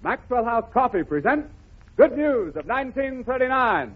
Maxwell House Coffee presents Good News of 1939.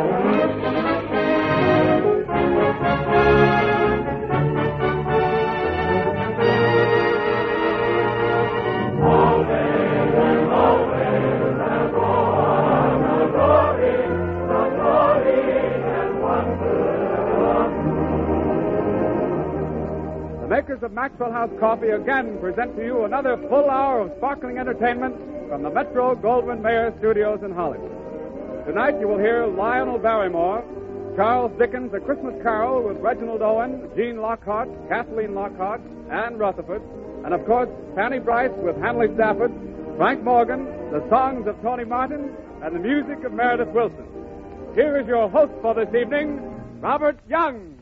The makers of Maxwell House Coffee again present to you another full hour of sparkling entertainment from the Metro Goldwyn Mayer Studios in Hollywood. Tonight you will hear Lionel Barrymore, Charles Dickens' A Christmas Carol with Reginald Owen, Jean Lockhart, Kathleen Lockhart, Anne Rutherford, and of course Fanny Brice with Hanley Stafford, Frank Morgan, the songs of Tony Martin, and the music of Meredith Wilson. Here is your host for this evening, Robert Young.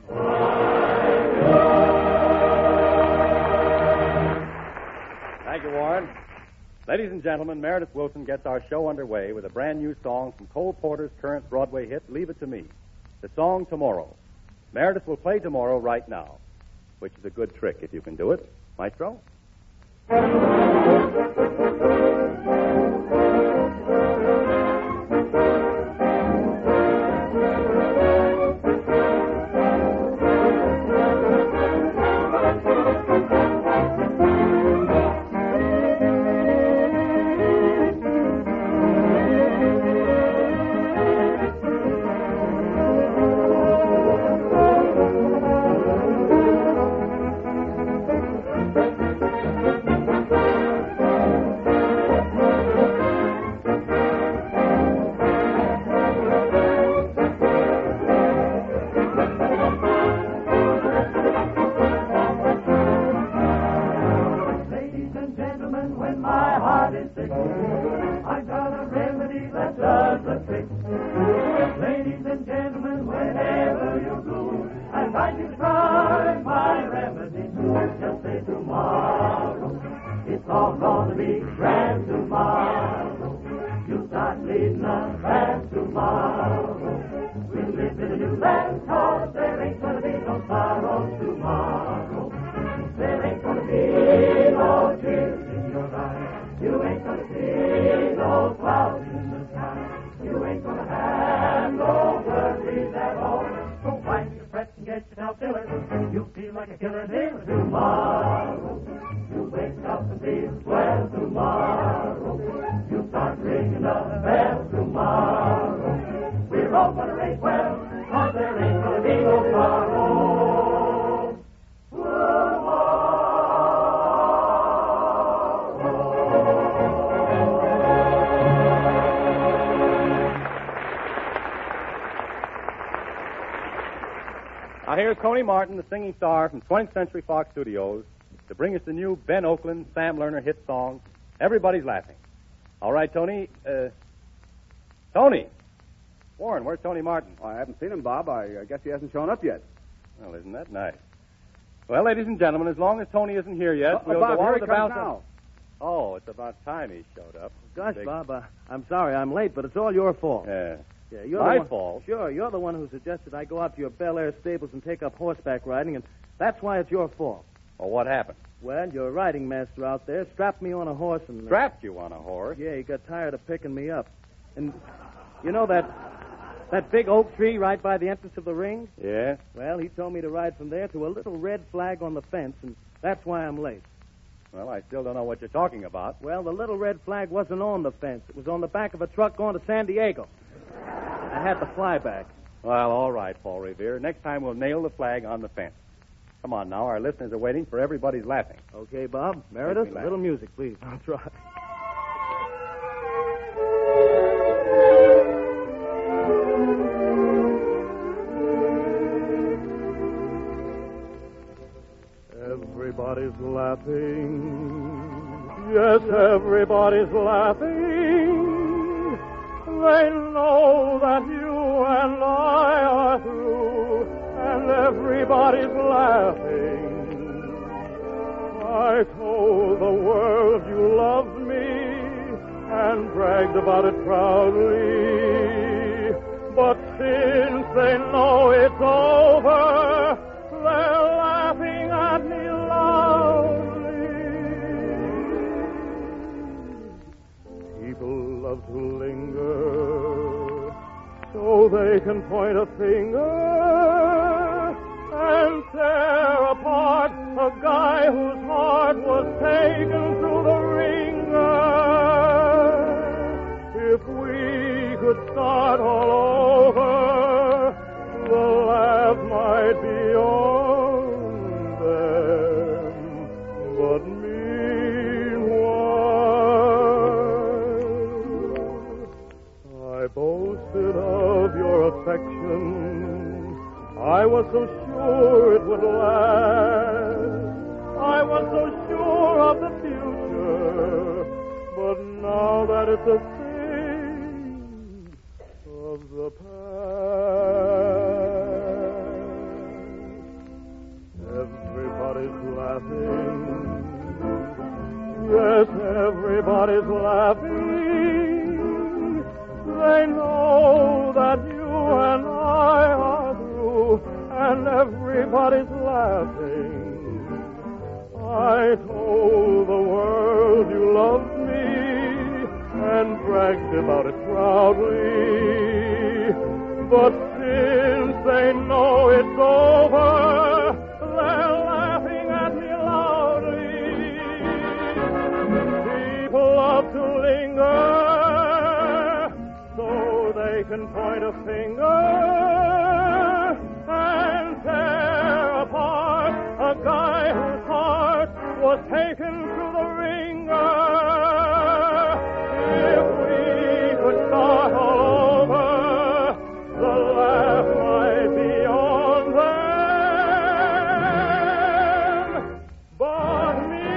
Thank you, Warren. Ladies and gentlemen, Meredith Wilson gets our show underway with a brand new song from Cole Porter's current Broadway hit, Leave It to Me, the song Tomorrow. Meredith will play Tomorrow right now, which is a good trick if you can do it. Maestro? Now here's Tony Martin, the singing star from 20th Century Fox Studios, to bring us the new Ben Oakland, Sam Lerner hit song, Everybody's Laughing. All right, Tony. Tony! Warren, where's Tony Martin? Oh, I haven't seen him, Bob. I guess he hasn't shown up yet. Well, isn't that nice? Well, ladies and gentlemen, as long as Tony isn't here yet, we'll Bob, go on here with he the comes bounce. now. Oh, it's about time he showed up. Gosh, Bob, I'm sorry I'm late, but it's all your fault. Yeah. Yeah, you're My the one, fault? Sure, you're the one who suggested I go out to your Bel Air stables and take up horseback riding, and that's why it's your fault. Well, what happened? Well, your riding master out there strapped me on a horse and... Strapped you on a horse? Yeah, he got tired of picking me up. And you know that big oak tree right by the entrance of the ring? Yeah? Well, he told me to ride from there to a little red flag on the fence, and that's why I'm late. Well, I still don't know what you're talking about. Well, the little red flag wasn't on the fence. It was on the back of a truck going to San Diego. I had the flyback. Well, all right, Paul Revere. Next time we'll nail the flag on the fence. Come on now, our listeners are waiting for Everybody's Laughing. Okay, Bob. Meredith, a little music, please. I'll try. Everybody's laughing. Yes, everybody's laughing. They know that you and I are through, and everybody's laughing. I told the world you loved me and bragged about it proudly. But since they know it's over, they're laughing at me loudly. point a finger and tear apart a guy whose heart was taken through the ringer. If we could start all over, the laugh might be on them, but meanwhile, I boasted of your affection. I was so sure it would last. I was so sure of the future, but now that it's a thing of the past. Everybody's laughing. Yes, everybody's laughing. They know that you and I are through, and everybody's laughing. I told the world you loved me and bragged about it proudly. But since they know it's over, they're laughing at me loudly. People love to linger so they can point a finger and tear apart a guy whose heart was taken through the ringer. If we could start all over, the laugh might be on them. But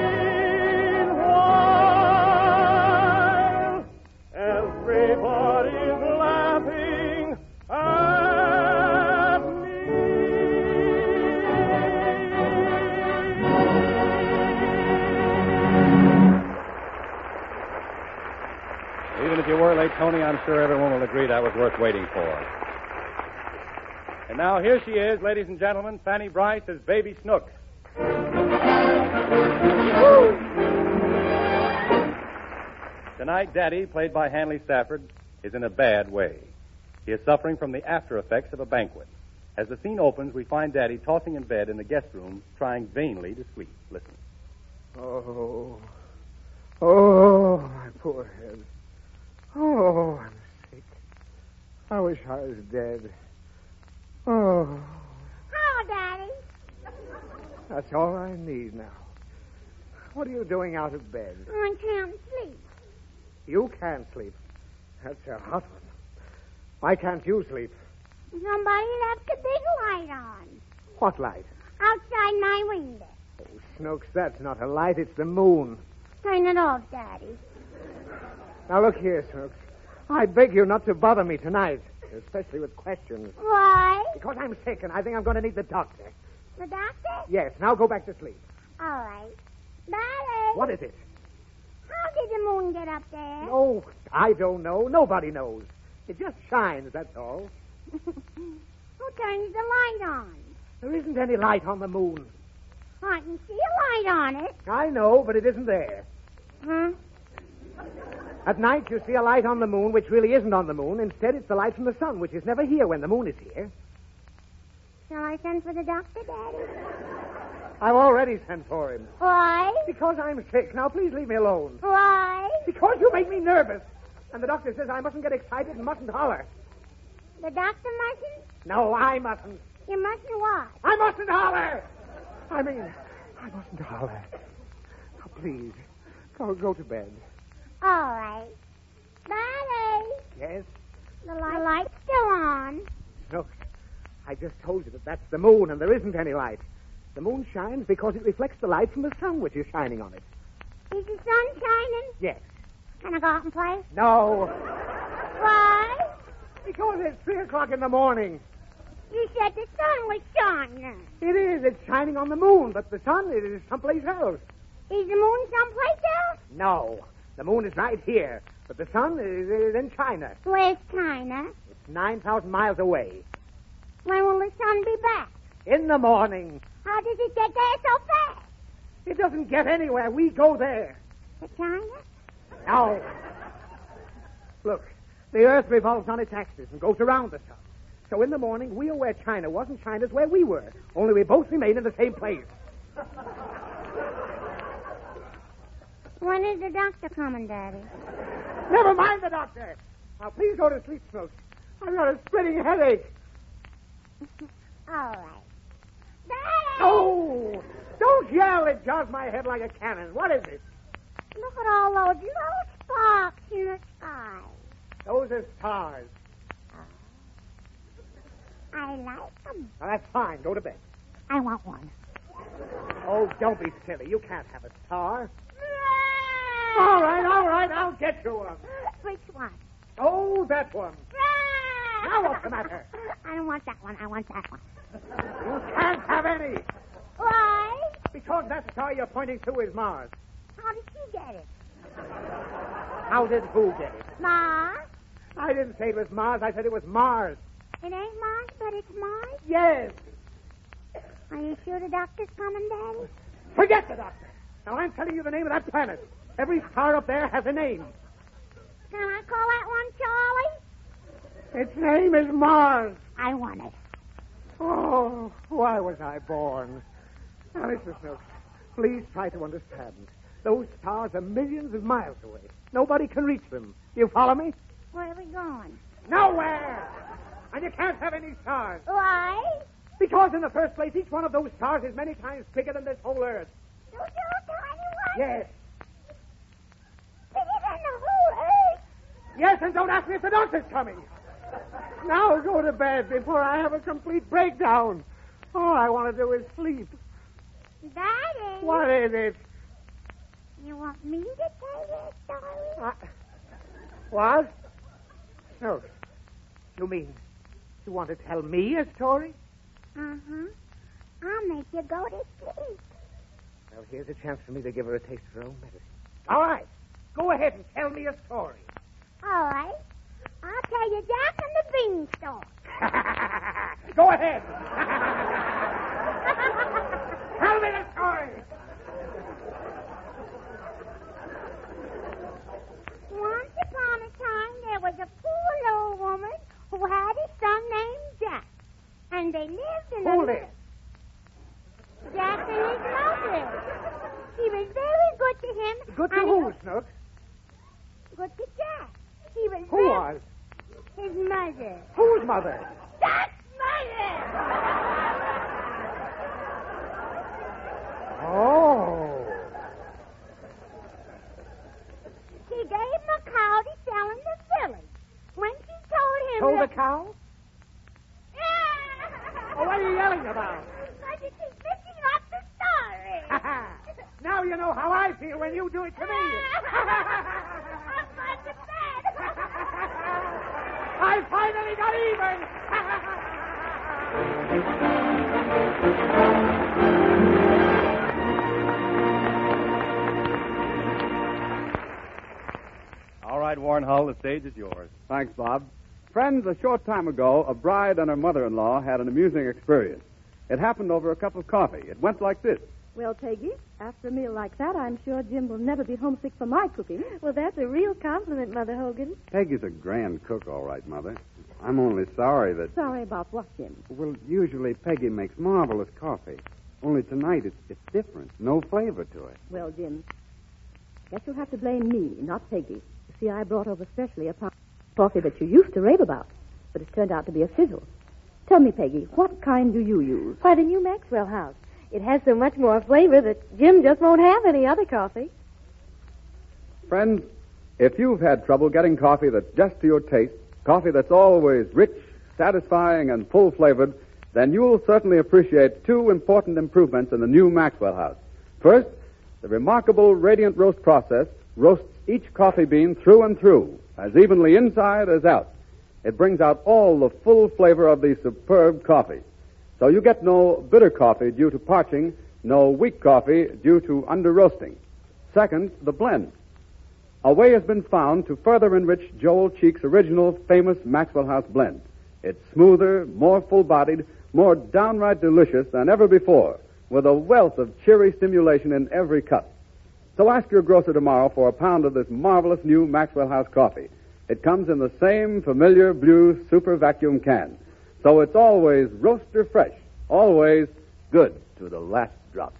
meanwhile, everybody's laughing at me. Even if you were late, Tony, I'm sure everyone will agree that was worth waiting for. And now here she is, ladies and gentlemen, Fanny Brice as Baby Snook. Tonight, Daddy, played by Hanley Stafford, is in a bad way. He is suffering from the after effects of a banquet. As the scene opens, we find Daddy tossing in bed in the guest room, trying vainly to sleep. Listen. Oh, my poor head. Oh, I'm sick. I wish I was dead. Oh, Hello, Daddy. that's all I need now. What are you doing out of bed? I can't sleep. You can't sleep. That's a hot one. Why can't you sleep? Somebody left a big light on What light? outside my window. Oh, Snooks, that's not a light. It's the moon. Turn it off, Daddy. Now, look here, Snooks. I beg you not to bother me tonight, especially with questions. Why? Because I'm sick and I think I'm going to need the doctor. The doctor? Yes, now go back to sleep. All right. Daddy. What is it? How did the moon get up there? Oh, I don't know. Nobody knows. It just shines, that's all. Who turns the light on? There isn't any light on the moon. I can see a light on it. I know, but it isn't there. Huh? At night, you see a light on the moon, which really isn't on the moon. Instead, it's the light from the sun, which is never here when the moon is here. Shall I send for the doctor, Daddy? I've already sent for him. Why? Because I'm sick. Now, please leave me alone. Why? Because you make me nervous. And the doctor says I mustn't get excited and mustn't holler. The doctor mustn't? No, I mustn't. You mustn't what? I mustn't holler! I mustn't holler. Now, please, go to bed. All right. Daddy. Yes? The light's still on. Look, I just told you that that's the moon, and there isn't any light. The moon shines because it reflects the light from the sun, which is shining on it. Is the sun shining? Yes. Can I go out and play? No. Why? Because it's 3 o'clock in the morning. You said the sun was shining. It is. It's shining on the moon, but the sun is someplace else. Is the moon someplace else? No. The moon is right here, but the sun is in China. Where's China? It's 9,000 miles away. When will the sun be back? In the morning. How does it get there so fast? It doesn't get anywhere. We go there. To China? No. Look, the Earth revolves on its axis and goes around the sun. So in the morning, we'll where China was and China's where we were. Only we both remain in the same place. When is the doctor coming, Daddy? Never mind the doctor. Now, please go to sleep, Snooks. I've got a splitting headache. All right. Daddy! Oh! Don't yell. It jars my head like a cannon. What is it? Look at all those little sparks in the sky. Those are stars. I like them. Now, that's fine. Go to bed. I want one. Oh, don't be silly. You can't have a star. All right. I'll get you one. Which one? Oh, that one. Now what's the matter? I don't want that one. I want that one. You can't have any. Why? Because that star you're pointing to is Mars. How did she get it? How did who get it? Ma? I didn't say it was Mars. I said it was Mars. It ain't Mars, but it's Mars. Yes. Are you sure the doctor's coming, Daddy? Forget the doctor. Now, I'm telling you the name of that planet. Every star up there has a name. Can I call that one Charlie? Its name is Mars. I want it. Oh, why was I born? Now, listen, Snooks. Please try to understand. Those stars are millions of miles away. Nobody can reach them. You follow me? Where are we going? Nowhere! And you can't have any stars. Why? Because, in the first place, each one of those stars is many times bigger than this whole Earth. Those little tiny ones? Yes. Bigger than the whole Earth? Yes, and don't ask me if the doctor's coming. Now go to bed before I have a complete breakdown. All I want to do is sleep. Daddy. What is it? You want me to tell you a story? What? No. You mean you want to tell me a story? Uh-huh. I'll make you go to sleep. Well, here's a chance for me to give her a taste of her own medicine. All right. Go ahead and tell me a story. All right. I'll tell you Jack and the Beanstalk. Go ahead. Tell me the story. Once upon a time, there was a poor old woman who had a son named Jack. And they lived in Who lived? Jack and his mother. She was very good to him. Good to and who, Snooks? Good to Jack. She was Who was? his mother. Whose mother? Jack's mother! Oh. She gave him a cow to sell in the village. When she told him Told that... the cow? Oh, what are you yelling about? Because you keep mixing up the story. Now you know how I feel when you do it to me. I'm going to bed. I finally got even. All right, Warren Hull, the stage is yours. Thanks, Bob. Friends, a short time ago, a bride and her mother-in-law had an amusing experience. It happened over a cup of coffee. It went like this. Well, Peggy, after a meal like that, I'm sure Jim will never be homesick for my cooking. Well, that's a real compliment, Mother Hogan. Peggy's a grand cook, all right, Mother. I'm only sorry that... Sorry about what, Jim? Well, usually Peggy makes marvelous coffee. Only tonight it's different. No flavor to it. Well, Jim, guess you'll have to blame me, not Peggy. You see, I brought over specially a pot of coffee that you used to rave about, but it's turned out to be a fizzle. Tell me, Peggy, what kind do you use? Why, the new Maxwell House. It has so much more flavor that Jim just won't have any other coffee. Friends, if you've had trouble getting coffee that's just to your taste, coffee that's always rich, satisfying, and full-flavored, then you'll certainly appreciate two important improvements in the new Maxwell House. First, the remarkable radiant roast process roasts each coffee bean through and through, as evenly inside as out. It brings out all the full flavor of the superb coffee. So you get no bitter coffee due to parching, no weak coffee due to under-roasting. Second, the blend. A way has been found to further enrich Joel Cheek's original famous Maxwell House blend. It's smoother, more full-bodied, more downright delicious than ever before, with a wealth of cheery stimulation in every cup. So ask your grocer tomorrow for a pound of this marvelous new Maxwell House coffee. It comes in the same familiar blue super vacuum can. So it's always roaster fresh, always good to the last drop.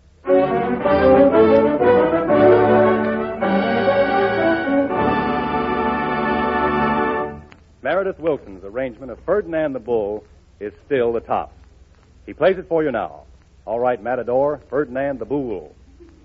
Meredith Wilson's arrangement of Ferdinand the Bull is still the top. He plays it for you now. All right, Matador, Ferdinand the Bull.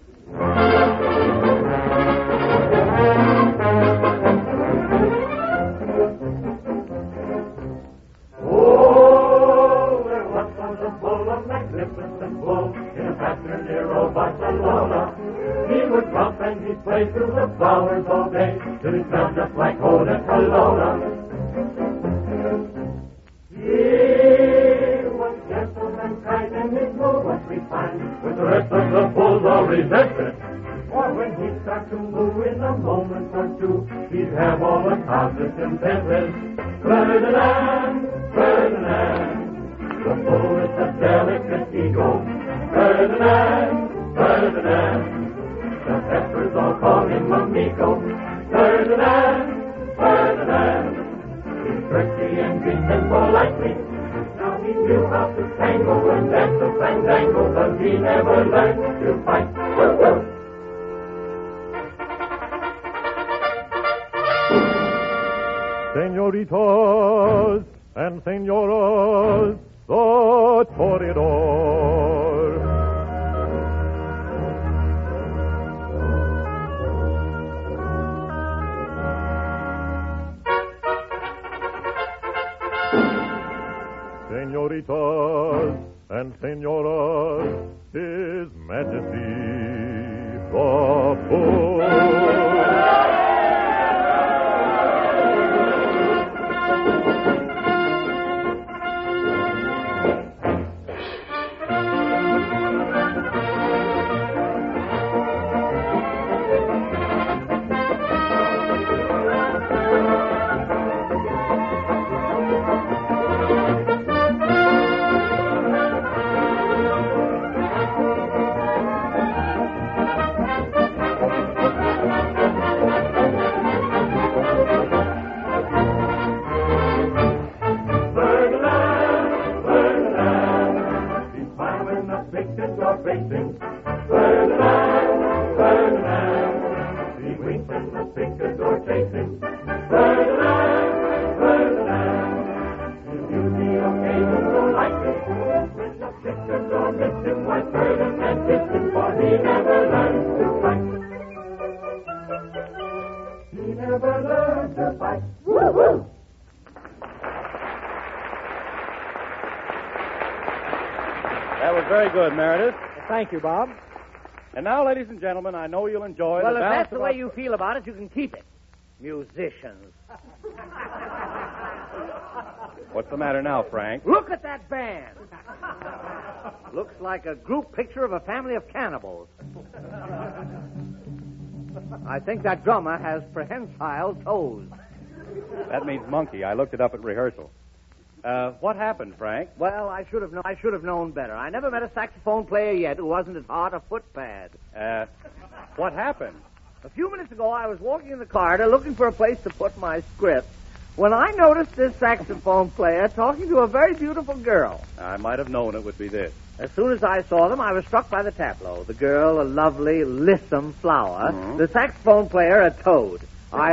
Oh, there once was a bull, a magnificent bull, in a pasture near old Barcelona. He would romp and he'd play through the flowers all day, till he smelled just like Eau de Cologne. He was gentle and kind, and his mood was refined, with the rest of the bulls all resisted. For when he'd start to move in a moment or two, he'd have all the causes contented. Ferdinand, Ferdinand, the bull is a delicate ego. Ferdinand, Ferdinand, the peppers all call him amigo. Ferdinand, Ferdinand, he's thrifty and decent politely. Now he knew how to tango and dance a fandango, but he never learned to fight. Señoritas and señoras, the Toreador. Señoritas and señoras, His Majesty the Bull. That was very good, Meredith. Thank you, Bob. And now, ladies and gentlemen, I know you'll enjoy Well, the if balance that's the of way our- you feel about it, you can keep it. Musicians. What's the matter now, Frank? Look at that band. Looks like a group picture of a family of cannibals. I think that drummer has prehensile toes. That means monkey. I looked it up at rehearsal. What happened, Frank? Well, I should have known better. I never met a saxophone player yet who wasn't as hard a footpad. What happened? A few minutes ago, I was walking in the corridor looking for a place to put my script when I noticed this saxophone player talking to a very beautiful girl. I might have known it would be this. As soon as I saw them, I was struck by the tableau. The girl, a lovely, lissom flower. Mm-hmm. The saxophone player, a toad. I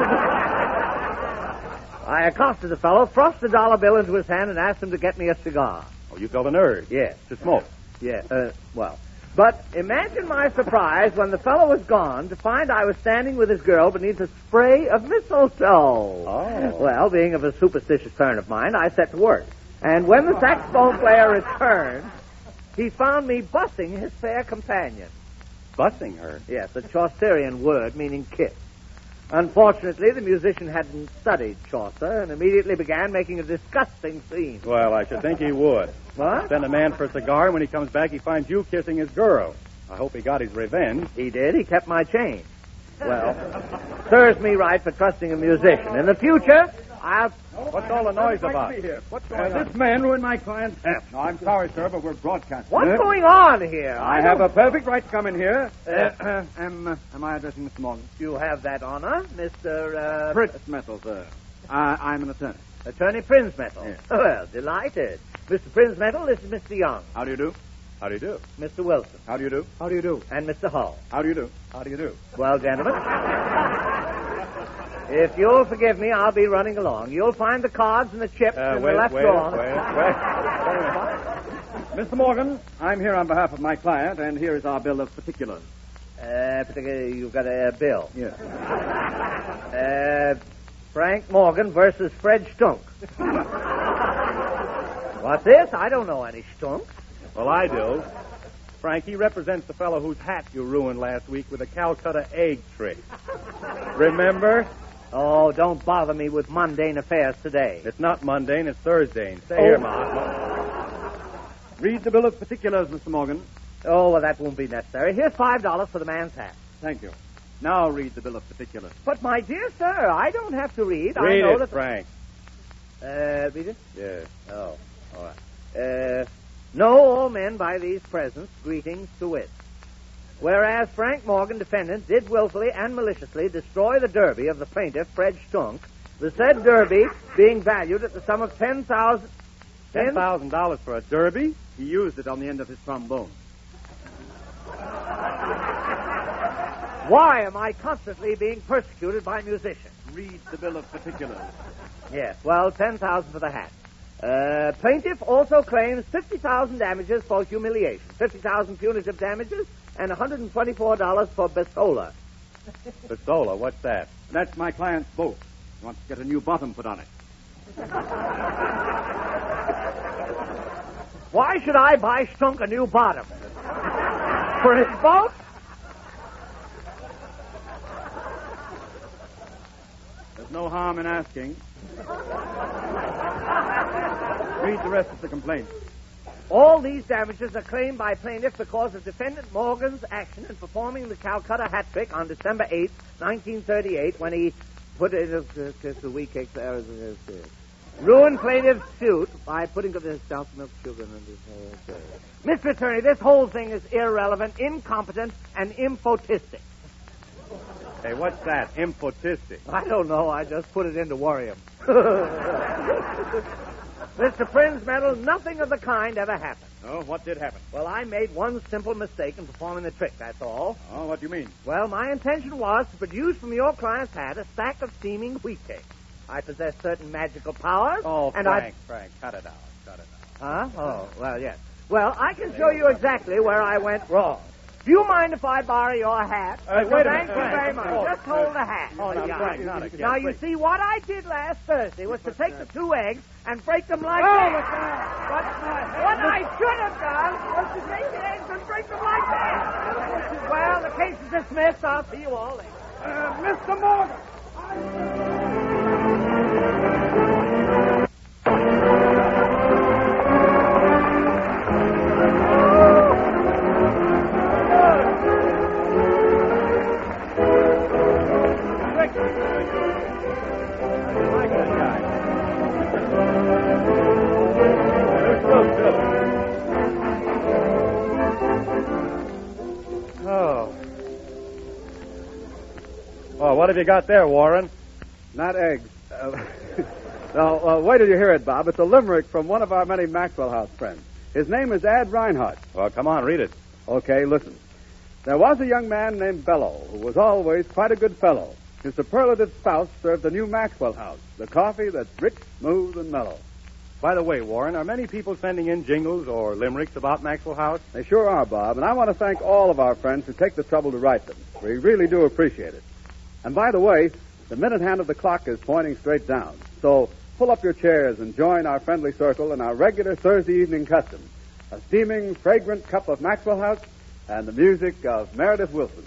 accosted the fellow, thrust the dollar bill into his hand, and asked him to get me a cigar. Oh, you felt an urge? Yes. To smoke? Yeah, well. But imagine my surprise when the fellow was gone to find I was standing with his girl beneath a spray of mistletoe. Oh. Well, being of a superstitious turn of mind, I set to work. And when the saxophone player returned, he found me bussing his fair companion. Bussing her? Yes, a Chaucerian word meaning kiss. Unfortunately, the musician hadn't studied Chaucer and immediately began making a disgusting scene. Well, I should think he would. What? Send a man for a cigar, and when he comes back, he finds you kissing his girl. I hope he got his revenge. He did. He kept my change. Well, serves me right for trusting a musician. In the future, I'll... What's all the noise about? What's going on? This man ruined my client's hat. No, I'm sorry, sir, but we're broadcasting. What's going on here? I have a perfect right to come in here. Am I addressing Mr. Morgan? You have that honor, Mr. Fritz Messel, sir. I'm an attorney. Attorney Prinsmetal. Yes. Well, delighted. Mr. Prinsmetal, this is Mr. Young. How do you do? How do you do? Mr. Wilson. How do you do? How do you do? And Mr. Hull. How do you do? How do you do? Well, gentlemen, if you'll forgive me, I'll be running along. You'll find the cards and the chips in the left drawer. Mr. Morgan, I'm here on behalf of my client, and here is our bill of particulars. You've got a bill. Yes. Frank Morgan versus Fred Stunk. What's this? I don't know any Stunk. Well, I do. Frankie represents the fellow whose hat you ruined last week with a Calcutta egg trick. Remember? Oh, don't bother me with mundane affairs today. It's not mundane, it's Thursday. Stay here, Ma. Read the bill of particulars, Mr. Morgan. Oh, well, that won't be necessary. Here's $5 for the man's hat. Thank you. Now read the bill of particulars. But, my dear sir, I don't have to read. Read I know it, that... Frank. Read it? Yes. Oh, all right. Know all men by these presents, greetings to wit. Whereas Frank Morgan, defendant, did willfully and maliciously destroy the derby of the plaintiff, Fred Stunk, the said derby being valued at the sum of $10,000... $10,000 for a derby? He used it on the end of his trombone. Why am I constantly being persecuted by musicians? Read the bill of particulars. Yes, well, $10,000 for the hat. Plaintiff also claims $50,000 damages for humiliation, $50,000 punitive damages, and $124 for Besola. Besola, what's that? That's my client's boat. He wants to get a new bottom put on it. Why should I buy Stunk a new bottom? For his boat? There's no harm in asking. Read the rest of the complaint. All these damages are claimed by plaintiff because of defendant Morgan's action in performing the Calcutta hat trick on December 8, 1938, when he put in a weak cake. Ruined plaintiff's suit by putting the stout milk sugar in his hair. Mr. Attorney, this whole thing is irrelevant, incompetent, and impotistic. Hey, what's that? Impotistic. I don't know. I just put it in to worry him. Mr. Prinsmetal, nothing of the kind ever happened. Oh, what did happen? Well, I made one simple mistake in performing the trick, that's all. Oh, what do you mean? Well, my intention was to produce from your client's hat a stack of steaming wheat cakes. I possess certain magical powers. Oh, and Frank, cut it out. Cut it Huh? out. Oh, well, yes. Well, I can show you exactly where I went wrong. Do you mind if I borrow your hat? Wait a Thank minute, you Frank. very much. Oh, Just hold the hat. Oh, now, Frank, not again. Now, you see, what I did last Thursday was to take the two eggs and break them like that. What I should have done was to take the eggs and break them like that. Well, the case is dismissed. I'll see you all later. Mr. Morgan! Oh, what have you got there, Warren? Not eggs. No, wait till you hear it, Bob. It's a limerick from one of our many Maxwell House friends. His name is Ad Reinhardt. Well, come on, read it. Okay, listen. There was a young man named Bello who was always quite a good fellow. His superlative spouse served the new Maxwell House, the coffee that's rich, smooth, and mellow. By the way, Warren, are many people sending in jingles or limericks about Maxwell House? They sure are, Bob, and I want to thank all of our friends who take the trouble to write them. We really do appreciate it. And by the way, the minute hand of the clock is pointing straight down. So pull up your chairs and join our friendly circle in our regular Thursday evening custom. A steaming, fragrant cup of Maxwell House and the music of Meredith Wilson.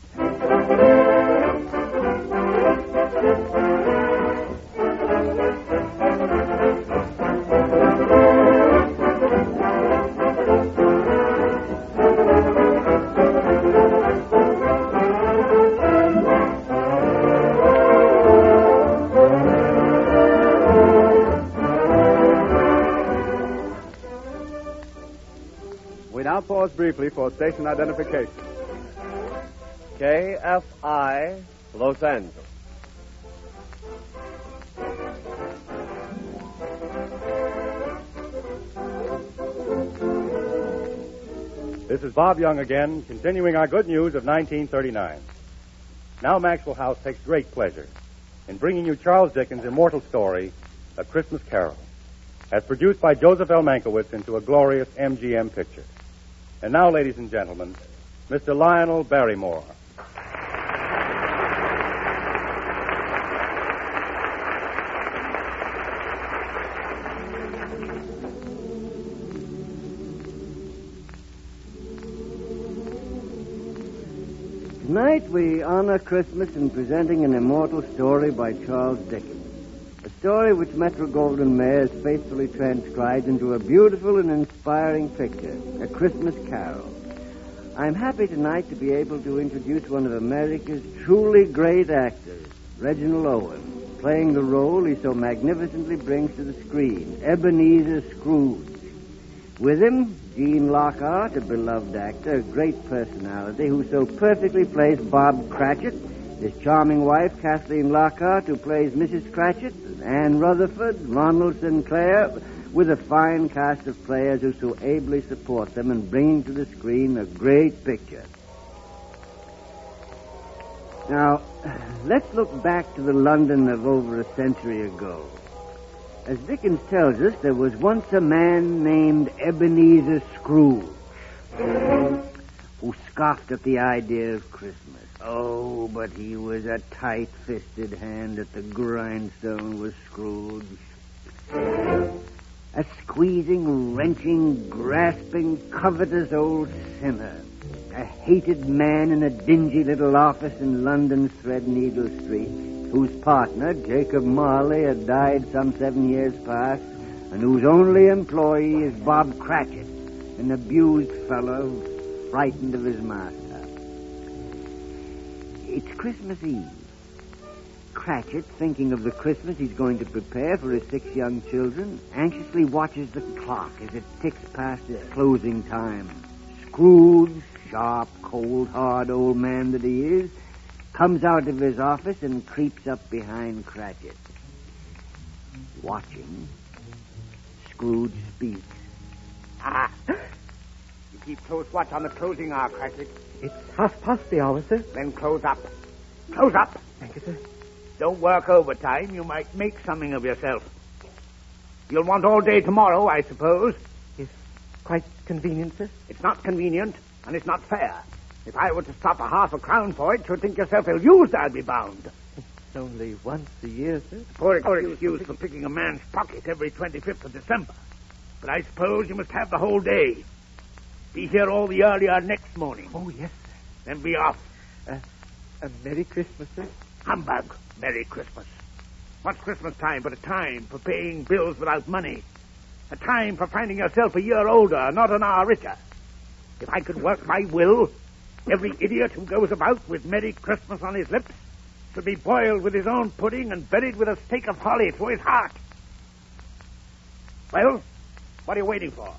We now pause briefly for station identification. KFI, Los Angeles. This is Bob Young again, continuing our good news of 1939. Now Maxwell House takes great pleasure in bringing you Charles Dickens' immortal story, A Christmas Carol, as produced by Joseph L. Mankiewicz into a glorious MGM picture. And now, ladies and gentlemen, Mr. Lionel Barrymore. Tonight we honor Christmas in presenting an immortal story by Charles Dickens. A story which Metro-Goldwyn-Mayer has faithfully transcribed into a beautiful and inspiring picture, A Christmas Carol. I'm happy tonight to be able to introduce one of America's truly great actors, Reginald Owen, playing the role he so magnificently brings to the screen, Ebenezer Scrooge. With him, Gene Lockhart, a beloved actor, a great personality, who so perfectly plays Bob Cratchit, his charming wife, Kathleen Lockhart, who plays Mrs. Cratchit, Anne Rutherford, Ronald Sinclair, with a fine cast of players who so ably support them in bringing to the screen a great picture. Now, let's look back to the London of over a century ago. As Dickens tells us, there was once a man named Ebenezer Scrooge who scoffed at the idea of Christmas. Oh, but he was a tight-fisted hand at the grindstone, was Scrooge. A squeezing, wrenching, grasping, covetous old sinner. A hated man in a dingy little office in London's Threadneedle Street, whose partner, Jacob Marley, had died some 7 years past, and whose only employee is Bob Cratchit, an abused fellow frightened of his master. It's Christmas Eve. Cratchit, thinking of the Christmas he's going to prepare for his 6 young children, anxiously watches the clock as it ticks past its closing time. Scrooge, sharp, cold, hard old man that he is, comes out of his office and creeps up behind Cratchit. Watching, Scrooge speaks. Ah, you keep close watch on the closing hour, Cratchit. It's half past the hour, sir. Then close up. Close up. Thank you, sir. Don't work overtime. You might make something of yourself. You'll want all day tomorrow, I suppose. It's quite convenient, sir. It's not convenient, and it's not fair. If I were to stop a £0.50 for it, you'd think yourself ill-used, I'd be bound. It's only once a year, sir. Poor excuse for picking a man's pocket every 25th of December. But I suppose you must have the whole day. Be here all the earlier next morning. Oh, yes, sir. Then be off. A Merry Christmas, sir. Humbug. Merry Christmas. What's Christmas time but a time for paying bills without money? A time for finding yourself a year older, not an hour richer. If I could work my will, every idiot who goes about with Merry Christmas on his lips should be boiled with his own pudding and buried with a stake of holly through his heart. Well, what are you waiting for?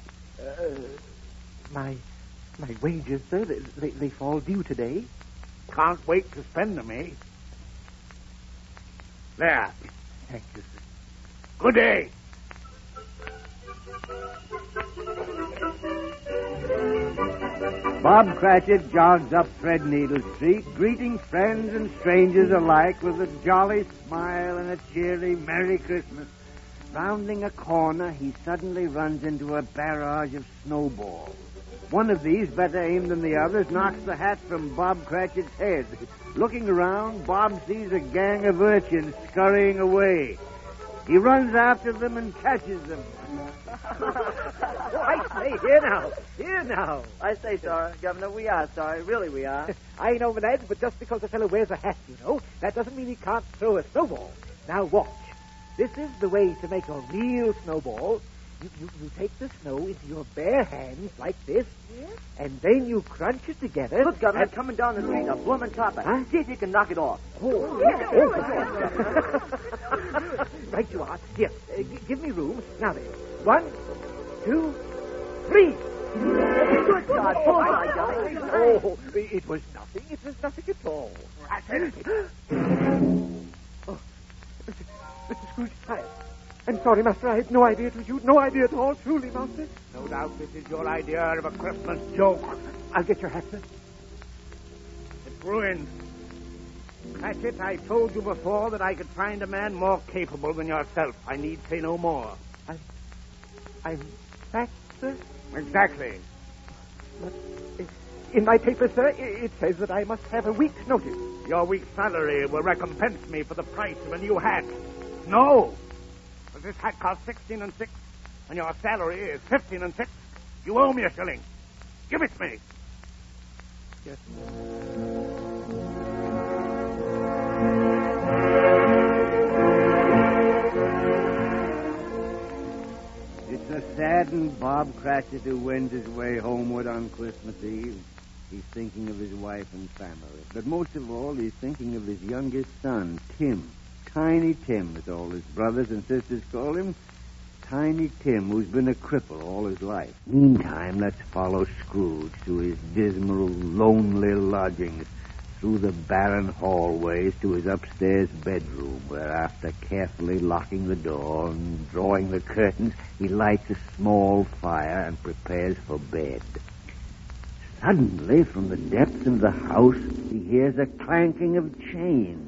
My wages, sir, they fall due today. Can't wait to spend them, eh? There. Thank you, sir. Good day. Bob Cratchit jogs up Threadneedle Street, greeting friends and strangers alike with a jolly smile and a cheery Merry Christmas. Rounding a corner, he suddenly runs into a barrage of snowballs. One of these, better aimed than the others, knocks the hat from Bob Cratchit's head. Looking around, Bob sees a gang of urchins scurrying away. He runs after them and catches them. I say, here now. I say, sorry, Governor, we are sorry. Really, we are. I know, Manette, but just because a fellow wears a hat, that doesn't mean he can't throw a snowball. Now, watch. This is the way to make a real snowball. You take the snow into your bare hands like this, yes? And then you crunch it together. Look, Governor, coming down the street, a bloomin' topper. Huh? See if you can knock it off. Oh, right you are. Here, give me room. Now then, 1, 2, 3. Good God, Oh, it was nothing. It was nothing at all. That's it. Oh, Mr. Scrooge, fire. I'm sorry, Master. I had no idea it was you. No idea at all, truly, Master. No doubt this is your idea of a Christmas joke. I'll get your hat, sir. It's ruined. Cratchit, I told you before that I could find a man more capable than yourself. I need say no more. I'm back, sir? Exactly. But in my paper, sir, it says that I must have a week's notice. Your week's salary will recompense me for the price of a new hat. No! But this hat costs 16 and 6, and your salary is 15 and 6. You owe me a shilling. Give it to me. Yes. It's a saddened Bob Cratchit who wends his way homeward on Christmas Eve. He's thinking of his wife and family. But most of all, he's thinking of his youngest son, Tim. Tiny Tim, as all his brothers and sisters call him. Tiny Tim, who's been a cripple all his life. Meantime, let's follow Scrooge to his dismal, lonely lodgings, through the barren hallways to his upstairs bedroom, where after carefully locking the door and drawing the curtains, he lights a small fire and prepares for bed. Suddenly, from the depths of the house, he hears a clanking of chains.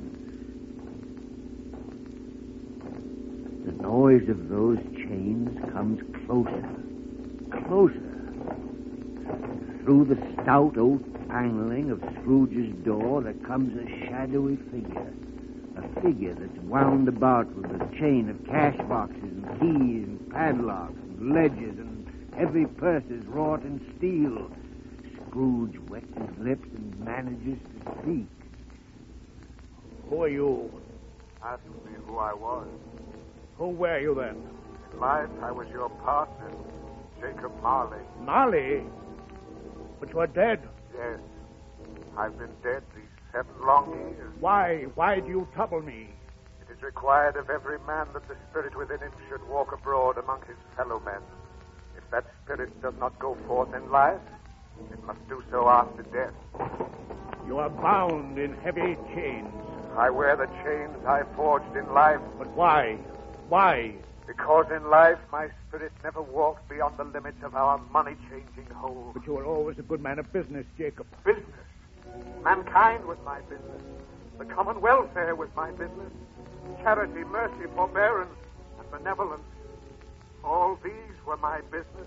The noise of those chains comes closer, closer. Through the stout oak paneling of Scrooge's door, there comes a shadowy figure. A figure that's wound about with a chain of cash boxes and keys and padlocks and ledgers and heavy purses wrought in steel. Scrooge wets his lips and manages to speak. Who are you? Asked me who I was. Who were you then? In life, I was your partner, Jacob Marley. Marley? But you are dead. Yes. I've been dead these 7 long years. Why? Why do you trouble me? It is required of every man that the spirit within him should walk abroad among his fellow men. If that spirit does not go forth in life, it must do so after death. You are bound in heavy chains. I wear the chains I forged in life. But why? Why? Because in life my spirit never walked beyond the limits of our money-changing hold. But you were always a good man of business, Jacob. Business? Mankind was my business. The common welfare was my business. Charity, mercy, forbearance, and benevolence. All these were my business.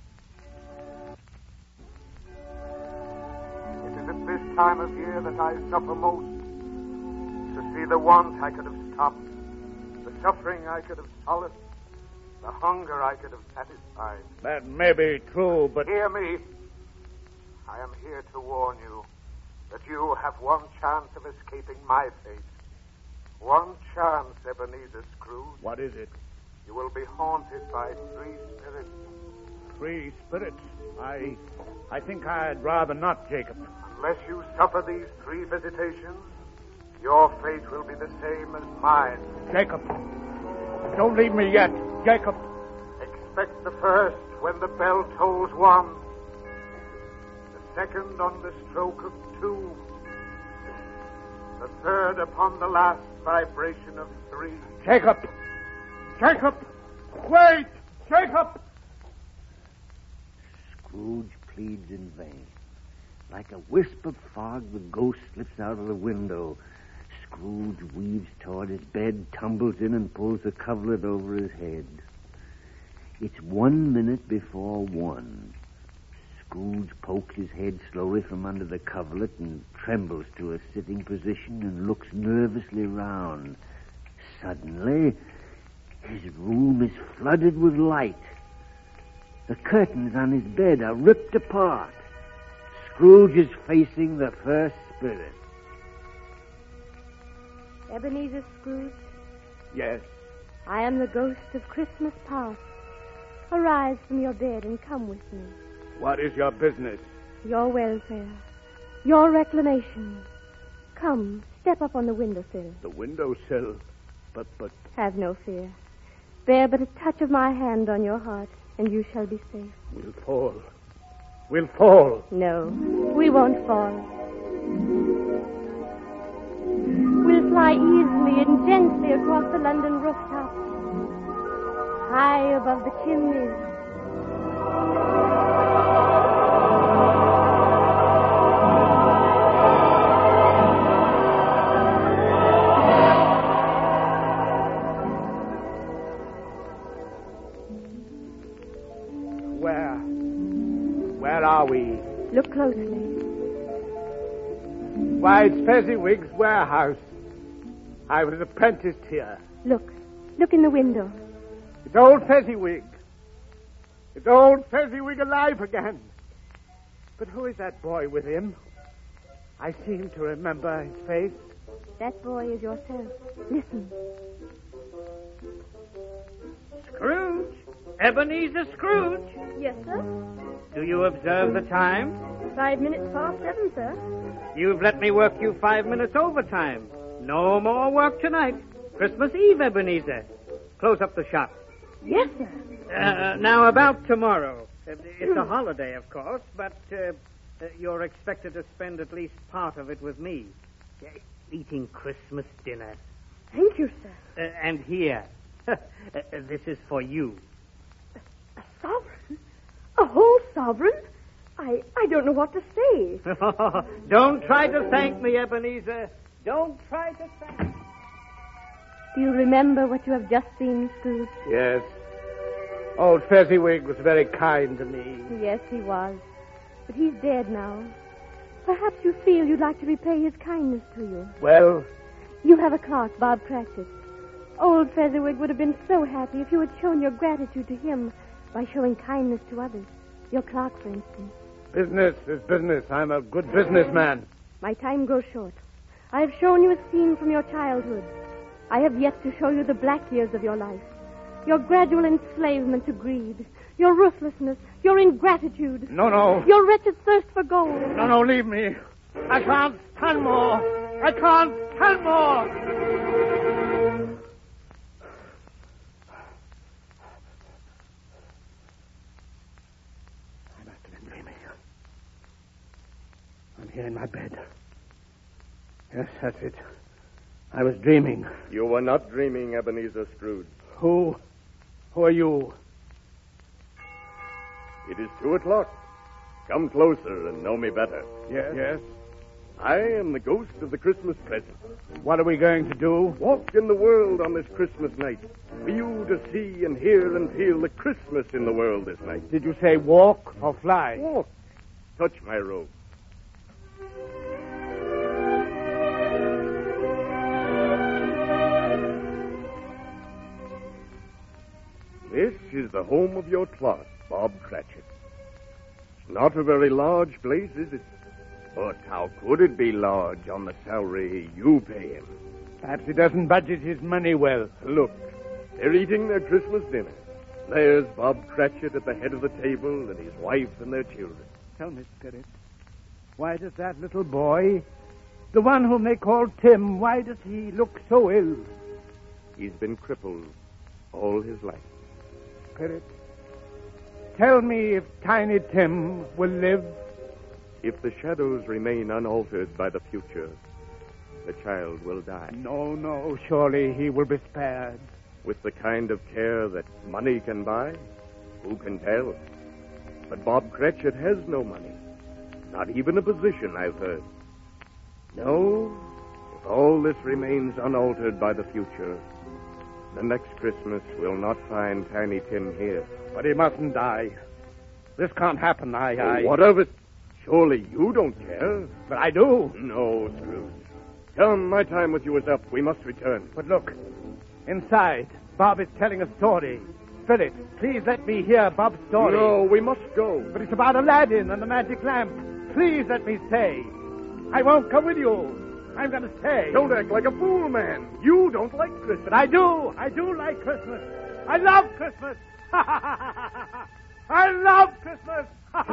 It is at this time of year that I suffer most. To see the want I could have stopped, the suffering I could have solaced, the hunger I could have satisfied. That may be true, but... Hear me. I am here to warn you that you have one chance of escaping my fate. One chance, Ebenezer Scrooge. What is it? You will be haunted by 3 spirits. 3 spirits? I think I'd rather not, Jacob. Unless you suffer these 3 visitations, your fate will be the same as mine. Jacob, don't leave me yet. Jacob. Expect the first when the bell tolls 1. The second on the stroke of 2. The third upon the last vibration of 3. Jacob! Jacob! Wait! Jacob! Scrooge pleads in vain. Like a wisp of fog, the ghost slips out of the window. Scrooge weaves toward his bed, tumbles in, and pulls the coverlet over his head. It's 1 minute before 1. Scrooge pokes his head slowly from under the coverlet and trembles to a sitting position and looks nervously round. Suddenly, his room is flooded with light. The curtains on his bed are ripped apart. Scrooge is facing the first spirit. Ebenezer Scrooge? Yes. I am the ghost of Christmas past. Arise from your bed and come with me. What is your business? Your welfare. Your reclamation. Come, step up on the windowsill. The windowsill? But... Have no fear. Bear but a touch of my hand on your heart, and you shall be safe. We'll fall. We'll fall. No, we won't fall. We'll fly easily and gently across the London rooftops. high above the chimneys. Where are we? Look closely. Why, it's Fezziwig's warehouse. I was apprenticed here. Look. Look in the window. It's old Fezziwig. It's old Fezziwig alive again. But who is that boy with him? I seem to remember his face. That boy is yourself. Listen. Scrooge? Ebenezer Scrooge? Yes, sir? Do you observe the time? 5 minutes past 7, sir. You've let me work you 5 minutes overtime. No more work tonight. Christmas Eve, Ebenezer. Close up the shop. Yes, sir. Now, about tomorrow. It's a holiday, of course, but you're expected to spend at least part of it with me. Eating Christmas dinner. Thank you, sir. And here. This is for you. A sovereign? A whole sovereign? I don't know what to say. Don't try to thank me, Ebenezer. Don't try to thank me. Do you remember what you have just seen, Scrooge? Yes. Old Fezziwig was very kind to me. Yes, he was. But he's dead now. Perhaps you feel you'd like to repay his kindness to you. Well? You have a clerk, Bob Cratchit. Old Fezziwig would have been so happy if you had shown your gratitude to him by showing kindness to others. Your clerk, for instance. Business is business. I'm a good businessman. My time grows short. I have shown you a scene from your childhood. I have yet to show you the black years of your life. Your gradual enslavement to greed. Your ruthlessness. Your ingratitude. No. Your wretched thirst for gold. No, leave me. I can't stand more. I can't stand more. I must have been dreaming. I'm here in my bed. Yes, that's it. I was dreaming. You were not dreaming, Ebenezer Scrooge. Who are you? It is 2:00. Come closer and know me better. Yes. I am the ghost of the Christmas present. What are we going to do? Walk in the world on this Christmas night, for you to see and hear and feel the Christmas in the world this night. Did you say walk or fly? Walk. Touch my robe. This is the home of your clerk, Bob Cratchit. It's not a very large place, is it? But how could it be large on the salary you pay him? Perhaps he doesn't budget his money well. Look, they're eating their Christmas dinner. There's Bob Cratchit at the head of the table and his wife and their children. Tell me, Spirit, why does that little boy, the one whom they call Tim, why does he look so ill? He's been crippled all his life. Spirit, tell me if Tiny Tim will live. If the shadows remain unaltered by the future, the child will die. No, surely he will be spared. With the kind of care that money can buy, who can tell? But Bob Cratchit has no money. Not even a position, I've heard. No, if all this remains unaltered by the future, the next Christmas will not find Tiny Tim here. But he mustn't die. This can't happen. What of it? Surely you don't care. But I do. No, Scrooge. Come, my time with you is up. We must return. But look, inside, Bob is telling a story. Philip, please let me hear Bob's story. No, we must go. But it's about Aladdin and the magic lamp. Please let me stay. I won't come with you. I'm going to stay. Don't act like a fool, man. You don't like Christmas. But I do. I do like Christmas. I love Christmas. I love Christmas.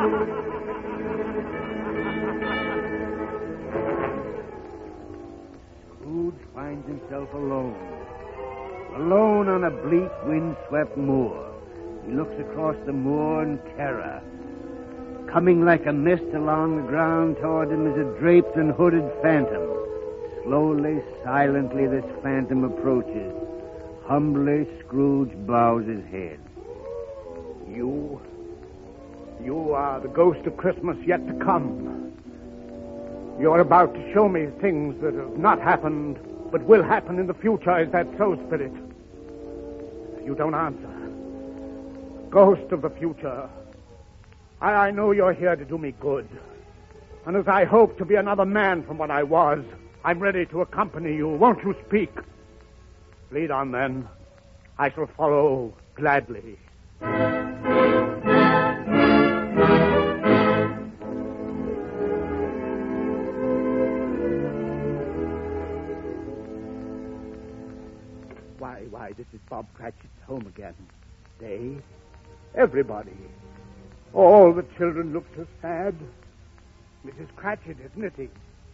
Scrooge finds himself alone. Alone on a bleak, wind-swept moor. He looks across the moor in terror. Coming like a mist along the ground toward him is a draped and hooded phantom. Slowly, silently, this phantom approaches. Humbly, Scrooge bows his head. You are the ghost of Christmas yet to come. You're about to show me things that have not happened, but will happen in the future. Is that so, Spirit? You don't answer. Ghost of the future, I know you're here to do me good. And as I hope to be another man from what I was, I'm ready to accompany you. Won't you speak? Lead on, then. I shall follow gladly. Why, this is Bob Cratchit's home again. They, everybody. All the children look so sad. Mrs. Cratchit, isn't it?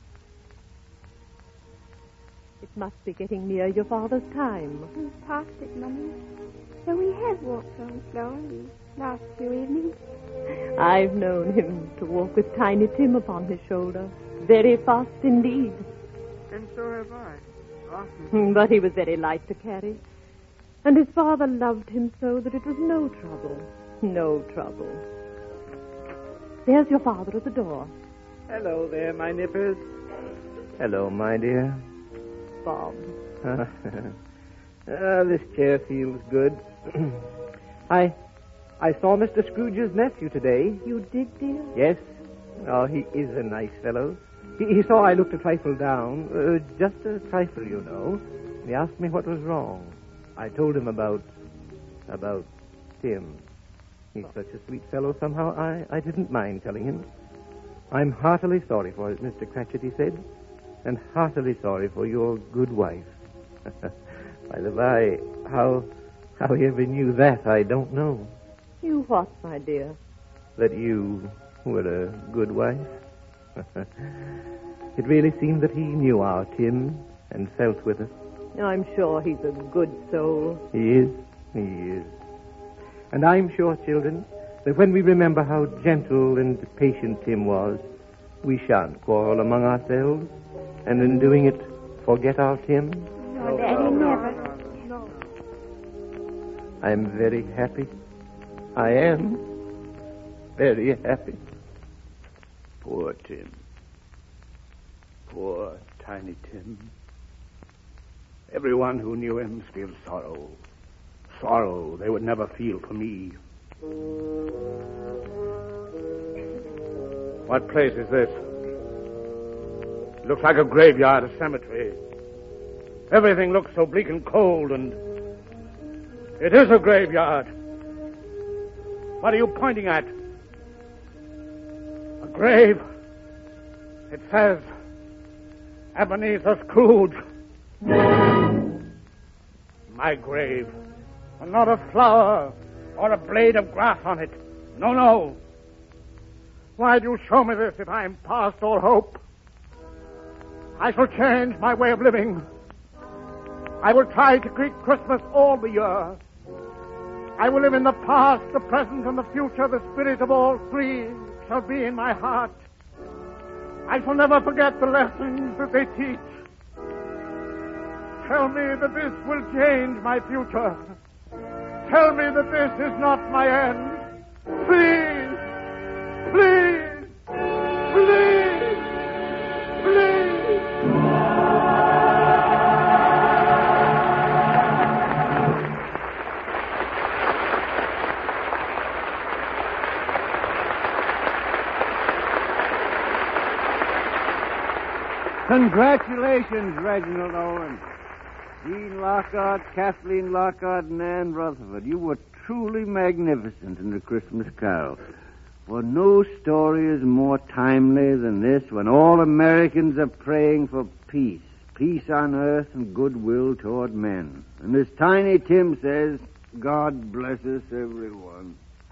It must be getting near your father's time. We've passed it, Mummy. So we have walked on slow these last few evenings. I've known him to walk with Tiny Tim upon his shoulder. Very fast indeed. And so have I. But he was very light to carry. And his father loved him so that it was no trouble. No trouble. There's your father at the door. Hello there, my nippers. Hello, my dear. Bob. This chair feels good. I saw Mr. Scrooge's nephew today. You did, dear? Yes. Oh, he is a nice fellow. He saw I looked a trifle down. Just a trifle, you know. He asked me what was wrong. I told him about Tim. He's such a sweet fellow, somehow I didn't mind telling him. I'm heartily sorry for it, Mr. Cratchit, he said, and heartily sorry for your good wife. By the by, how he ever knew that, I don't know. You what, my dear? That you were a good wife? It really seemed that he knew our Tim and felt with us. I'm sure he's a good soul. He is. And I'm sure, children, that when we remember how gentle and patient Tim was, we shan't quarrel among ourselves, and in doing it, forget our Tim. No, Daddy, never. No. I'm very happy. I am very happy. Poor Tim. Poor Tiny Tim. Everyone who knew him feels sorrow. Sorrow they would never feel for me. What place is this? It looks like a graveyard, a cemetery. Everything looks so bleak and cold, and it is a graveyard. What are you pointing at? A grave. It says Ebenezer Scrooge. My grave. And not a flower or a blade of grass on it. No. Why do you show me this if I'm past all hope? I shall change my way of living. I will try to greet Christmas all the year. I will live in the past, the present, and the future. The spirit of all three shall be in my heart. I shall never forget the lessons that they teach. Tell me that this will change my future. Tell me that this is not my end. Please, please, please, please. Congratulations, Reginald Owen. Jean Lockhart, Kathleen Lockhart, and Anne Rutherford. You were truly magnificent in the Christmas Carol. For no story is more timely than this when all Americans are praying for peace. Peace on earth and goodwill toward men. And as Tiny Tim says, God bless us, everyone.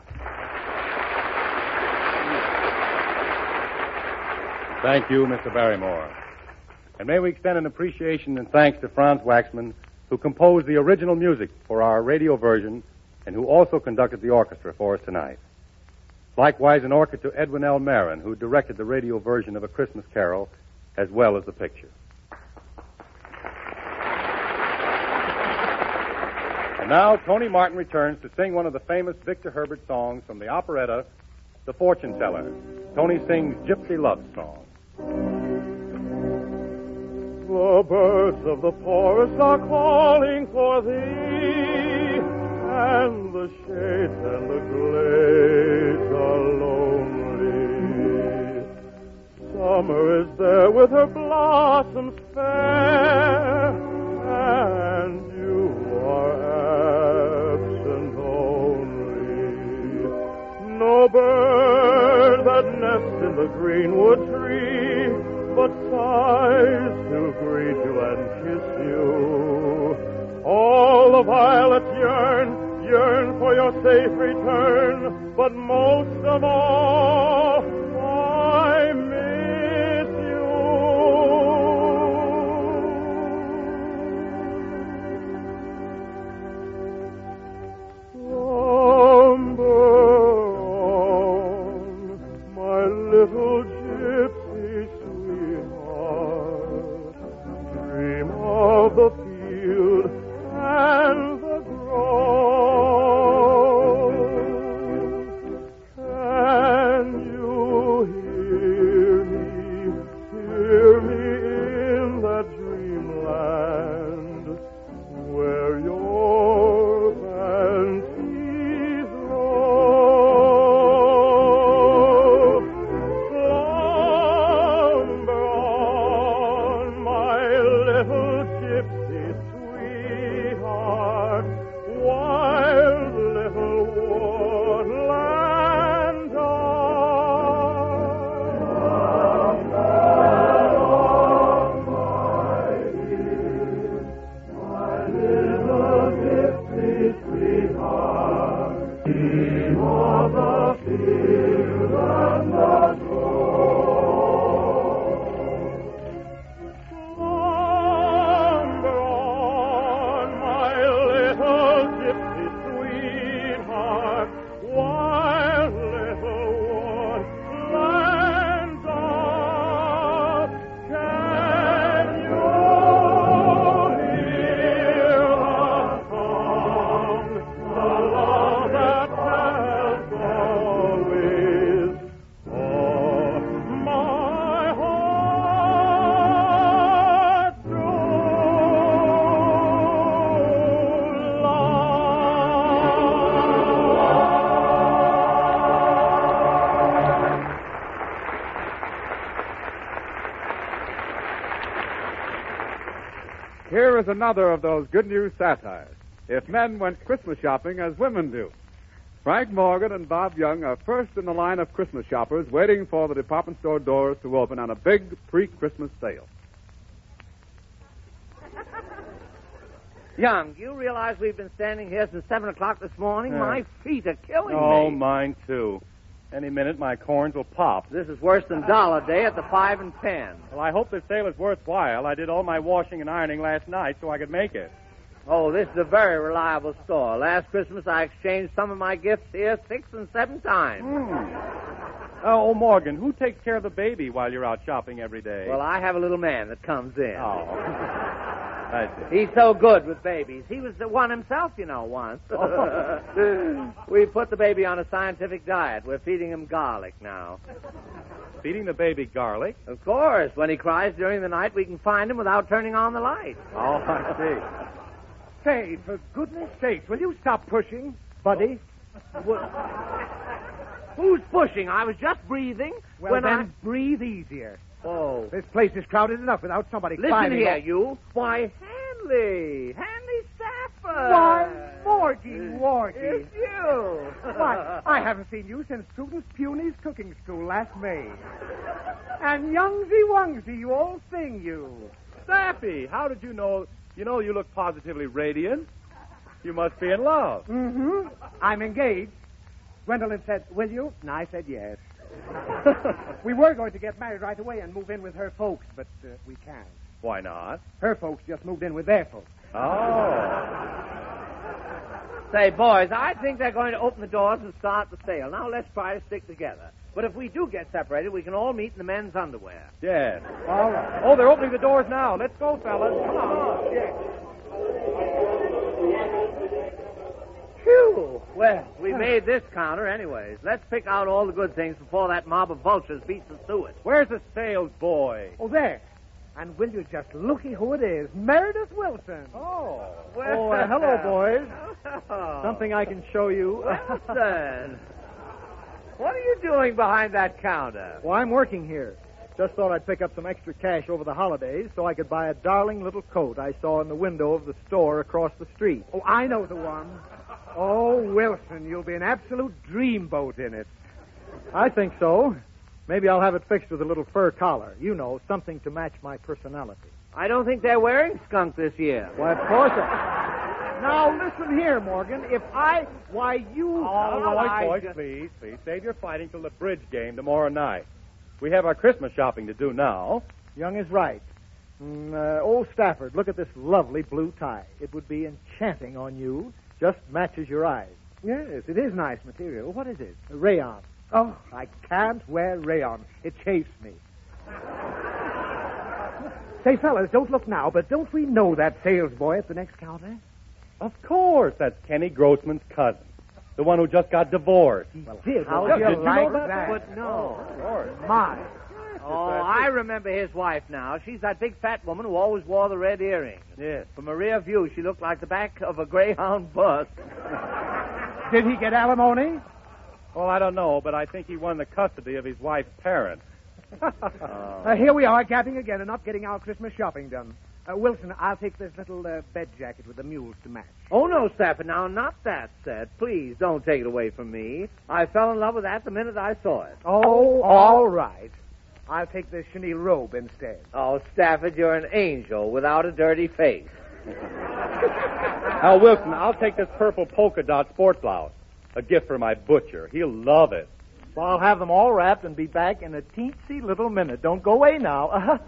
Thank you, Mr. Barrymore. And may we extend an appreciation and thanks to Franz Waxman, who composed the original music for our radio version and who also conducted the orchestra for us tonight. Likewise, an orchid to Edwin L. Marin, who directed the radio version of A Christmas Carol as well as the picture. And now Tony Martin returns to sing one of the famous Victor Herbert songs from the operetta, The Fortune Teller. Tony sings Gypsy Love Song. The birds of the forest are calling for thee, and the shades and the glades are lonely. Summer is there with her blossoms fair, and you are absent only. No bird that nests in the greenwood tree but sighs to greet you and kiss you. All the violets yearn for your safe return, but most of all, I miss you. Slumber on, my little gypsy sweetheart. Dream of the field and the grove. Can you hear me in that dreamland where your fancies rove? Slumber on, my little gypsy sweetheart, wild little woodland dove. My little gypsy sweetheart, dream of the field and the Slumber on, my little gypsy sweetheart, wild little woodland dove. Can you hear the song, the love that tells always? Oh, my heart Here is another of those good news satires. If men went Christmas shopping as women do. Frank Morgan and Bob Young are first in the line of Christmas shoppers waiting for the department store doors to open on a big pre-Christmas sale. Young, do you realize we've been standing here since 7 o'clock this morning? Yeah. My feet are killing Oh, me. mine too. Any minute my corns will pop. This is worse than Dollar Day at the 5 and 10. Well, I hope this sale is worthwhile. I did all my washing and ironing last night so I could make it. Oh, this is a very reliable store. Last Christmas I exchanged some of my gifts here 6 and 7 times. Oh, Morgan, who takes care of the baby while you're out shopping every day? Well, I have a little man that comes in. Oh. I see. He's so good with babies. He was the one himself, once. We put the baby on a scientific diet. We're feeding him garlic now. Feeding the baby garlic? Of course. When he cries during the night, we can find him without turning on the light. Oh, I see. Say, for goodness sakes, will you stop pushing, buddy? Who's pushing? I was just breathing. Well, when then breathe easier. Oh. This place is crowded enough without somebody Listen climbing here, up. you. Why, Hanley Stafford. Why, Morgie. It's you. Why, I haven't seen you since Prudence Puny's cooking school last May. And Youngsy Wungsy, you old thing, you. Staffy, how did you know? You know you look positively radiant. You must be in love. Mm-hmm. I'm engaged. Gwendolyn said, will you? And I said yes. We were going to get married right away and move in with her folks, but we can't. Why not? Her folks just moved in with their folks. Oh. Say, boys, I think they're going to open the doors and start the sale. Now let's try to stick together. But if we do get separated, we can all meet in the men's underwear. Yes. All right. Oh, they're opening the doors now. Let's go, fellas. Come on. Yes. Phew! Well, we made this counter anyways. Let's pick out all the good things before that mob of vultures beats us to it. Where's the sales boy? Oh, there. And will you just looky who it is? Meredith Wilson. Oh, hello, boys. Something I can show you. Wilson! What are you doing behind that counter? Well, I'm working here. Just thought I'd pick up some extra cash over the holidays so I could buy a darling little coat I saw in the window of the store across the street. Oh, I know the one. Oh, Wilson, you'll be an absolute dreamboat in it. I think so. Maybe I'll have it fixed with a little fur collar. You know, something to match my personality. I don't think they're wearing skunk this year. Why, of course. Now, listen here, Morgan. Boys, please. Save your fighting till the bridge game tomorrow night. We have our Christmas shopping to do now. Young is right. Old Stafford, look at this lovely blue tie. It would be enchanting on you. Just matches your eyes. Yes, it is nice material. What is it? Rayon. Oh, I can't wear rayon. It chafes me. Say, fellas, don't look now, but don't we know that sales boy at the next counter? Of course, that's Kenny Grossman's cousin. The one who just got divorced. How Did you you like know that? But no. Of course. My. Oh, I remember his wife now. She's that big fat woman who always wore the red earrings. Yes. From a rear view, she looked like the back of a Greyhound bus. Did he get alimony? Well, I don't know, but I think he won the custody of his wife's parents. Here we are, gabbing again and not getting our Christmas shopping done. Wilson, I'll take this little bed jacket with the mules to match. Oh, no, Stafford. Now, not that set. Please, don't take it away from me. I fell in love with that the minute I saw it. Oh, all right. I'll take the chenille robe instead. Oh, Stafford, you're an angel without a dirty face. Now, Wilson, I'll take this purple polka dot sport blouse. A gift for my butcher. He'll love it. Well, I'll have them all wrapped and be back in a teensy little minute. Don't go away now.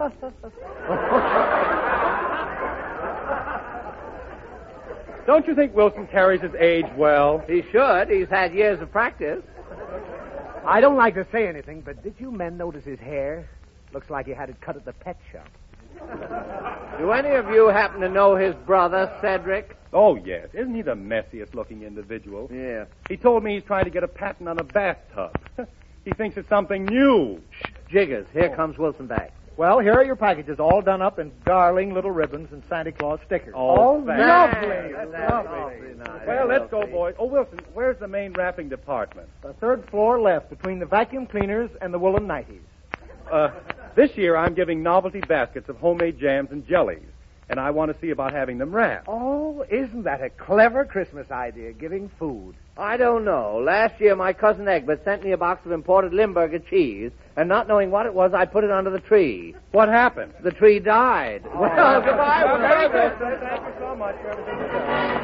Don't you think Wilson carries his age well? He should. He's had years of practice. I don't like to say anything, but did you men notice his hair? Looks like he had it cut at the pet shop. Do any of you happen to know his brother, Cedric? Oh, yes. Isn't he the messiest looking individual? Yeah. He told me he's trying to get a patent on a bathtub. He thinks it's something new. Jiggers, here comes Wilson back. Well, here are your packages, all done up in darling little ribbons and Santa Claus stickers. Oh, lovely. Lovely. Nice. Well, let's go, boys. Oh, Wilson, where's the main wrapping department? The third floor left, between the vacuum cleaners and the woolen nighties. This year I'm giving novelty baskets of homemade jams and jellies, and I want to see about having them wrapped. Oh, isn't that a clever Christmas idea, giving food? I don't know. Last year, my cousin Egbert sent me a box of imported Limburger cheese, and not knowing what it was, I put it under the tree. What happened? The tree died. Oh. Well, goodbye. Well, Very good. good. Thank you so much for everything you've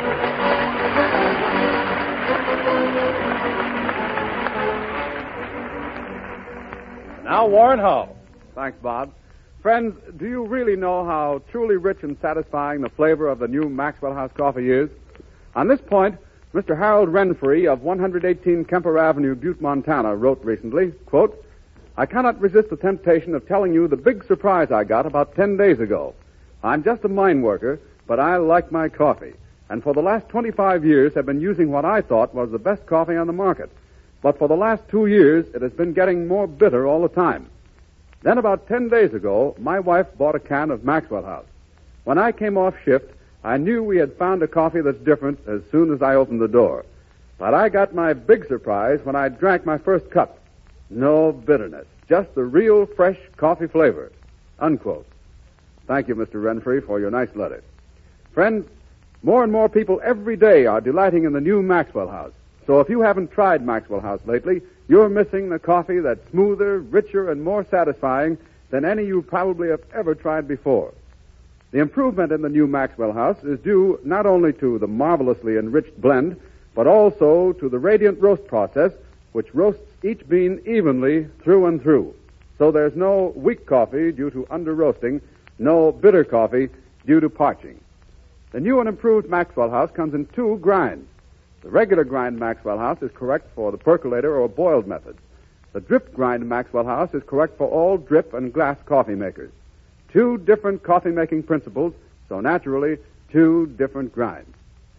done. Now, Warren Hull. Thanks, Bob. Friends, do you really know how truly rich and satisfying the flavor of the new Maxwell House coffee is? On this point, Mr. Harold Renfrey of 118 Kemper Avenue, Butte, Montana, wrote recently, quote, I cannot resist the temptation of telling you the big surprise I got about 10 days ago. I'm just a mine worker, but I like my coffee, and for the last 25 years have been using what I thought was the best coffee on the market. But for the last 2 years, it has been getting more bitter all the time. Then about 10 days ago, my wife bought a can of Maxwell House. When I came off shift, I knew we had found a coffee that's different as soon as I opened the door. But I got my big surprise when I drank my first cup. No bitterness, just the real fresh coffee flavor. Unquote. Thank you, Mr. Renfrey, for your nice letter. Friends, more and more people every day are delighting in the new Maxwell House. So if you haven't tried Maxwell House lately, you're missing the coffee that's smoother, richer, and more satisfying than any you probably have ever tried before. The improvement in the new Maxwell House is due not only to the marvelously enriched blend, but also to the radiant roast process, which roasts each bean evenly through and through. So there's no weak coffee due to under-roasting, no bitter coffee due to parching. The new and improved Maxwell House comes in 2 grinds. The regular grind Maxwell House is correct for the percolator or boiled methods. The drip grind Maxwell House is correct for all drip and glass coffee makers. 2 different coffee-making principles, so naturally, 2 different grinds.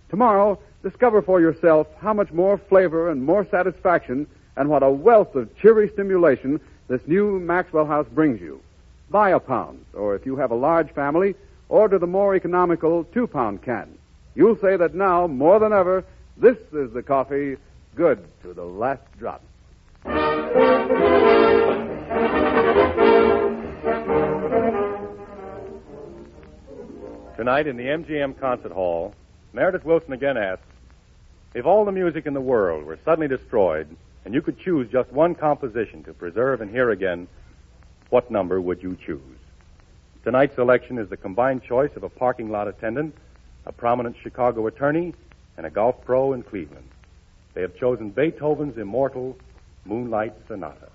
Tomorrow, discover for yourself how much more flavor and more satisfaction and what a wealth of cheery stimulation this new Maxwell House brings you. Buy a pound, or if you have a large family, order the more economical 2-pound can. You'll say that now, more than ever, this is the coffee good to the last drop. Tonight in the MGM Concert Hall, Meredith Wilson again asks, if all the music in the world were suddenly destroyed and you could choose just one composition to preserve and hear again, what number would you choose? Tonight's selection is the combined choice of a parking lot attendant, a prominent Chicago attorney, and a golf pro in Cleveland. They have chosen Beethoven's immortal Moonlight Sonata.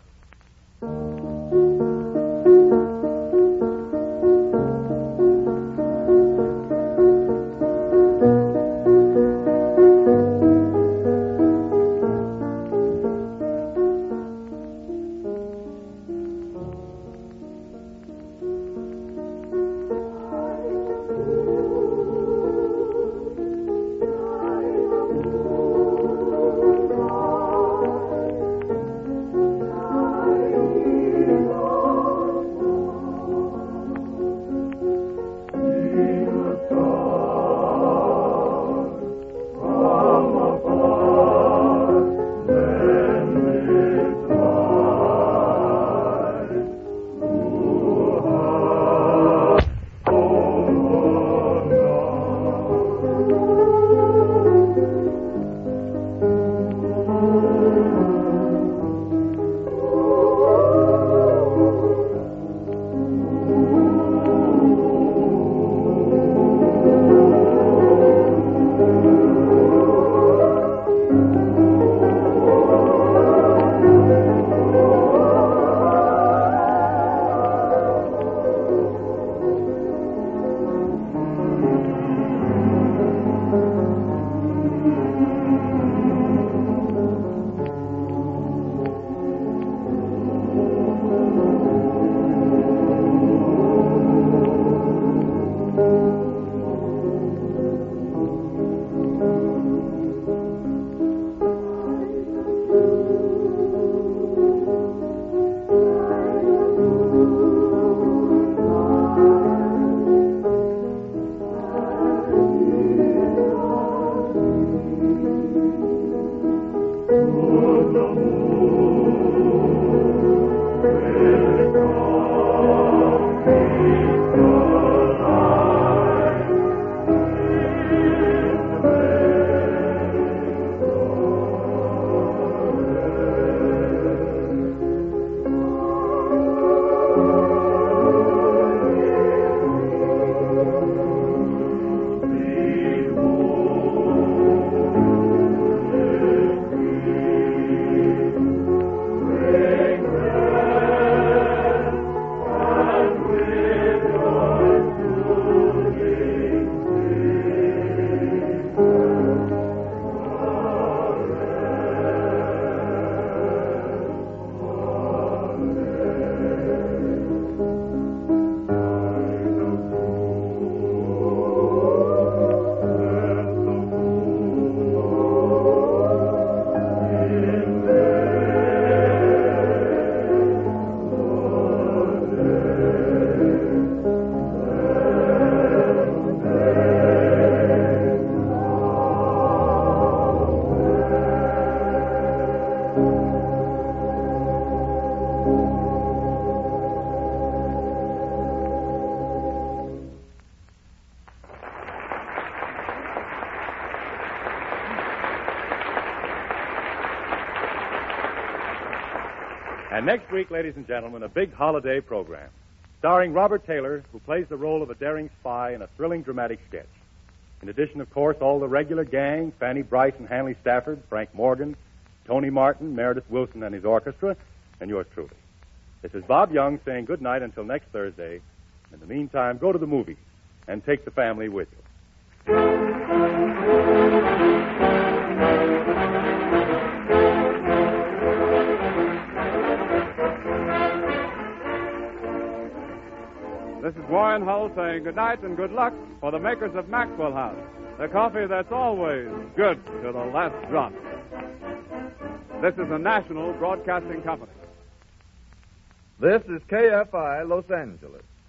And next week, ladies and gentlemen, a big holiday program starring Robert Taylor, who plays the role of a daring spy in a thrilling dramatic sketch. In addition, of course, all the regular gang, Fanny Bryce and Hanley Stafford, Frank Morgan, Tony Martin, Meredith Wilson and his orchestra, and yours truly. This is Bob Young saying good night until next Thursday. In the meantime, go to the movies and take the family with you. This is Warren Hull saying good night and good luck for the makers of Maxwell House. The coffee that's always good to the last drop. This is a National Broadcasting Company. This is KFI Los Angeles.